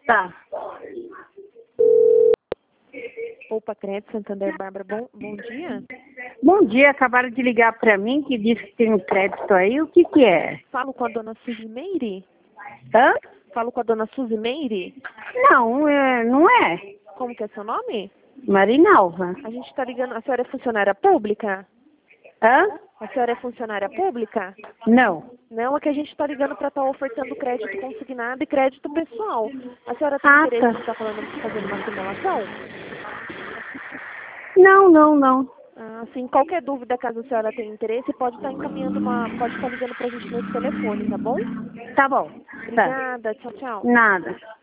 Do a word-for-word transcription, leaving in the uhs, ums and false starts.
Tá. Opa, Crédito Santander, Bárbara, bom, bom dia. Bom dia, acabaram de ligar para mim que disse que tem um crédito aí. O que que é? Falo com a dona Suzy Meire? Hã? Falo com a dona Suzy Meire? Não, é, não é. Como que é seu nome? Marinalva. A gente está ligando, a senhora é funcionária pública? Hã? A senhora é funcionária pública? Não. Não, é que a gente está ligando para estar ofertando crédito consignado e crédito pessoal. A senhora tem Ah, interesse tá. em estar falando, fazendo uma simulação? Não, não, não. Ah, sim, qualquer dúvida, caso a senhora tenha interesse, pode estar encaminhando uma, pode estar ligando para a gente nesse telefone, tá bom? Tá bom. Tá. Obrigada, tchau, tchau. Nada.